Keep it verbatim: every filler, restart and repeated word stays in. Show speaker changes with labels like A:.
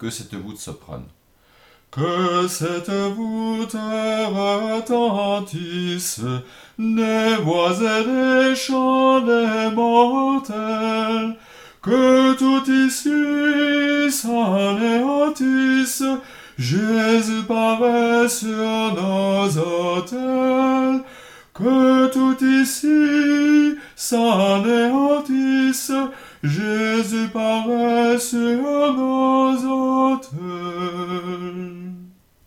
A: que cette voûte soprane.
B: Que cette voûte retentisse des voix et des chants des mortels, que tout ici s'anéantisse, Jésus paraît sur nos autels, que tout ici s'anéantisse, Jésus paraît sur nos autels.